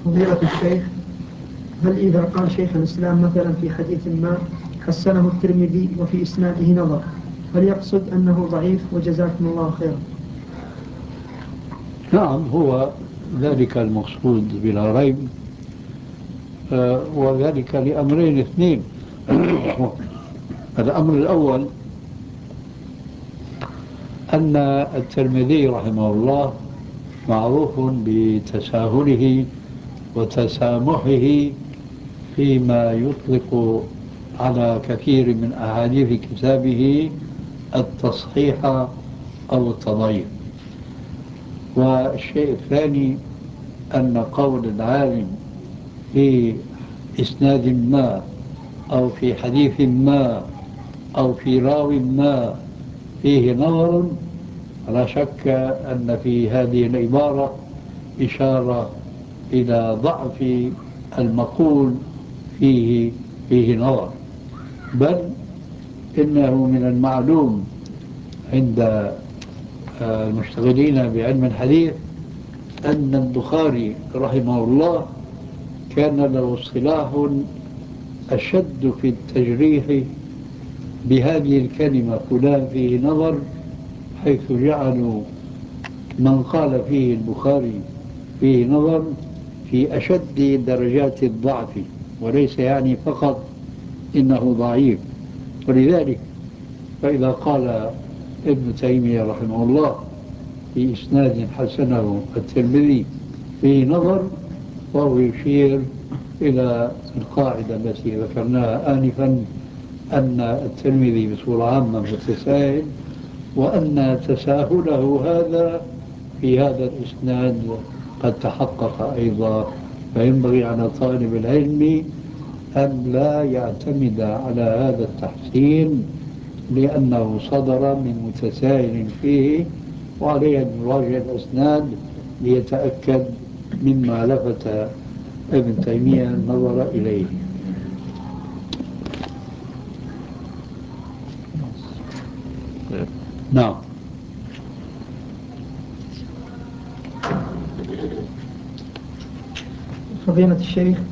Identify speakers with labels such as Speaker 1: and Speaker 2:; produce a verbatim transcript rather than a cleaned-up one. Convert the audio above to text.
Speaker 1: فضيلة الشيخ، هل إذا قال شيخ الإسلام مثلا في حديث ما حسنه الترمذي وفي إسناده نظر، هل يقصد أنه ضعيف وجزاكم الله خيرا؟
Speaker 2: نعم، هو ذلك المقصود بلا ريب. آه، وذلك لأمرين اثنين. الأمر الأول أن الترمذي رحمه الله معروف بتساهله وتسامحه فيما يطلق على كثير من أحاديث كتابه التصحيح أو التضعيف. والشيء الثاني أن قول العالم في إسناد ما أو في حديث ما أو في راو ما فيه نظر، لا شك أن في هذه العبارة إشارة إلى ضعف المقول فيه فيه نظر. بل إنه من المعلوم عند آه، المشتغلين بعلم الحديث أن البخاري رحمه الله كان له اصطلاح أشد في التجريح بهذه الكلمة فلان فيه نظر، حيث جعلوا من قال فيه البخاري فيه نظر في أشد درجات الضعف، وليس يعني فقط إنه ضعيف. ولذلك فإذا قال ابن تيمية رحمه الله في إسناد حسنه الترمذي فيه نظر، وهو يشير إلى القاعدة التي ذكرناها آنفا، أن الترمذي بصورة عامة متساهل، وأن تساهله هذا في هذا الإسناد قد تحقق أيضا. فينبغي على طالب العلم أن لا يعتمد على هذا التحسين لأنه صدر من متساهل فيه، وعليه أن يراجع الأسناد ليتأكد مما لفت ابن تيمية النظر إليه. نعم.
Speaker 1: فضيلة الشيخ،